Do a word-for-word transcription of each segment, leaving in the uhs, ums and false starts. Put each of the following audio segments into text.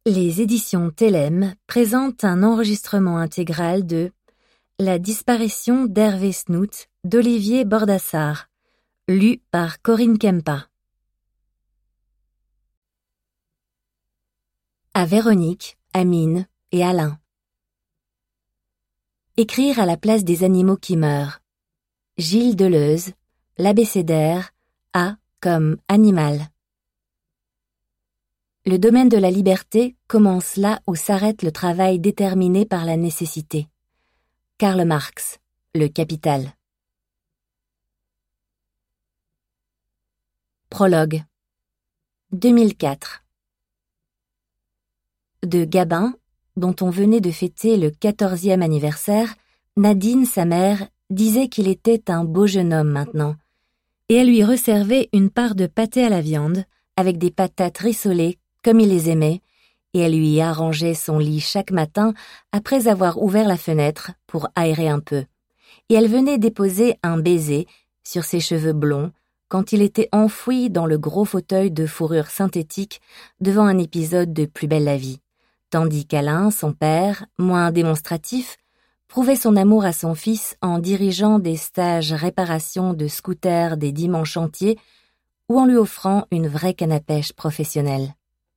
Les éditions Télème présentent un enregistrement intégral de La disparition d'Hervé Snout d'Olivier Bordassar, lu par Corinne Kempa. À Véronique, Amine et Alain. Écrire à la place des animaux qui meurent. Gilles Deleuze, l'abécédaire, A comme animal. Le domaine de la liberté commence là où s'arrête le travail déterminé par la nécessité. Karl Marx, Le Capital. Prologue. deux mille quatre. De Gabin, dont on venait de fêter le quatorzième anniversaire, Nadine, sa mère, disait qu'il était un beau jeune homme maintenant, et elle lui resservait une part de pâté à la viande, avec des patates rissolées, comme il les aimait, et elle lui arrangeait son lit chaque matin après avoir ouvert la fenêtre pour aérer un peu. Et elle venait déposer un baiser sur ses cheveux blonds quand il était enfoui dans le gros fauteuil de fourrure synthétique devant un épisode de Plus belle la vie, tandis qu'Alain, son père, moins démonstratif, prouvait son amour à son fils en dirigeant des stages réparation de scooters des dimanches entiers ou en lui offrant une vraie canne à pêche professionnelle.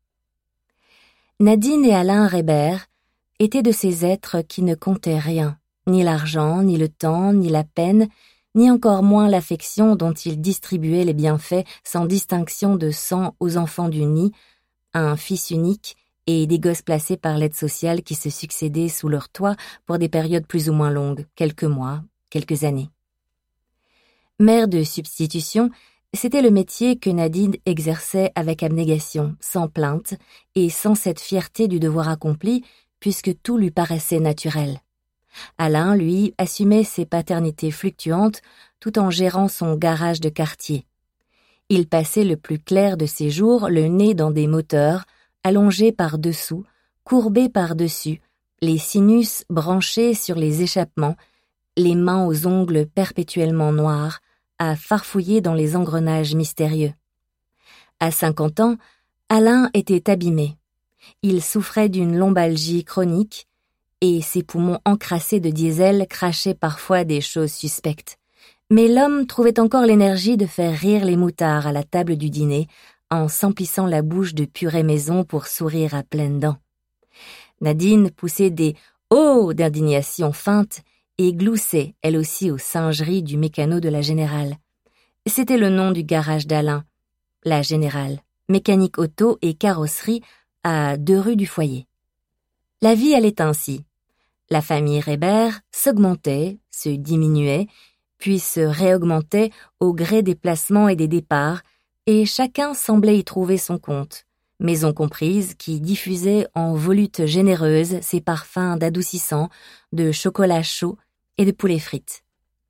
Nadine et Alain Reber étaient de ces êtres qui ne comptaient rien, ni l'argent, ni le temps, ni la peine, ni encore moins l'affection dont ils distribuaient les bienfaits sans distinction de sang aux enfants du nid, un fils unique et des gosses placés par l'aide sociale qui se succédaient sous leur toit pour des périodes plus ou moins longues, quelques mois, quelques années. Mère de substitution, c'était le métier que Nadine exerçait avec abnégation, sans plainte et sans cette fierté du devoir accompli, puisque tout lui paraissait naturel. Alain, lui, assumait ses paternités fluctuantes tout en gérant son garage de quartier. Il passait le plus clair de ses jours le nez dans des moteurs, allongés par-dessous, courbés par-dessus, les sinus branchés sur les échappements, les mains aux ongles perpétuellement noirs, à farfouiller dans les engrenages mystérieux. À cinquante ans, Alain était abîmé. Il souffrait d'une lombalgie chronique et ses poumons encrassés de diesel crachaient parfois des choses suspectes. Mais l'homme trouvait encore l'énergie de faire rire les moutards à la table du dîner en s'emplissant la bouche de purée maison pour sourire à pleines dents. Nadine poussait des « oh » d'indignation feinte et gloussait, elle aussi, aux singeries du mécano de la Générale. C'était le nom du garage d'Alain, la Générale, mécanique auto et carrosserie à deux rues du foyer. La vie allait ainsi. La famille Reber s'augmentait, se diminuait, puis se réaugmentait au gré des placements et des départs, et chacun semblait y trouver son compte, maison comprise qui diffusait en volutes généreuses ses parfums d'adoucissant, de chocolat chaud et de poulet frites.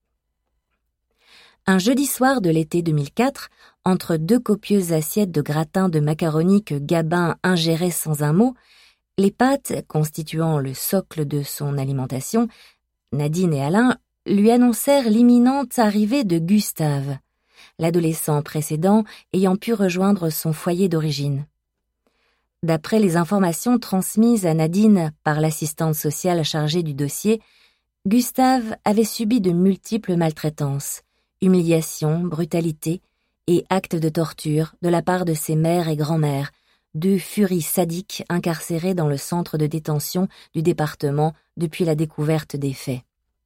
Un jeudi soir de l'été deux mille quatre, entre deux copieuses assiettes de gratin de macaroni que Gabin ingérait sans un mot, les pâtes constituant le socle de son alimentation, Nadine et Alain lui annoncèrent l'imminente arrivée de Gustave, l'adolescent précédent ayant pu rejoindre son foyer d'origine. D'après les informations transmises à Nadine par l'assistante sociale chargée du dossier, Gustave avait subi de multiples maltraitances, humiliations, brutalités et actes de torture de la part de ses mères et grand-mères, deux furies sadiques incarcérées dans le centre de détention du département depuis la découverte des faits.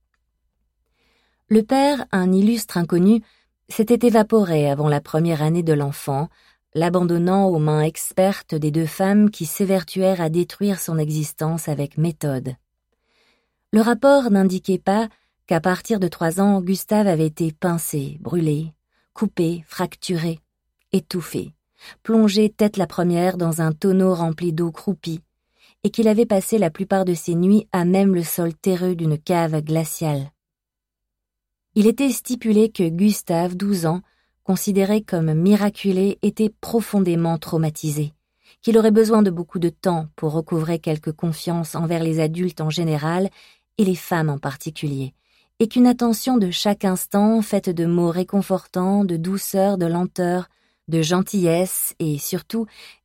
Le père, un illustre inconnu, s'était évaporé avant la première année de l'enfant, l'abandonnant aux mains expertes des deux femmes qui s'évertuèrent à détruire son existence avec méthode. Le rapport n'indiquait pas qu'à partir de trois ans, Gustave avait été pincé, brûlé, coupé, fracturé, étouffé, plongé tête la première dans un tonneau rempli d'eau croupie, et qu'il avait passé la plupart de ses nuits à même le sol terreux d'une cave glaciale. Il était stipulé que Gustave, douze ans, considéré comme miraculé, était profondément traumatisé, qu'il aurait besoin de beaucoup de temps pour recouvrer quelque confiance envers les adultes en général et les femmes en particulier, et qu'une attention de chaque instant faite de mots réconfortants, de douceur, de lenteur, de gentillesse et surtout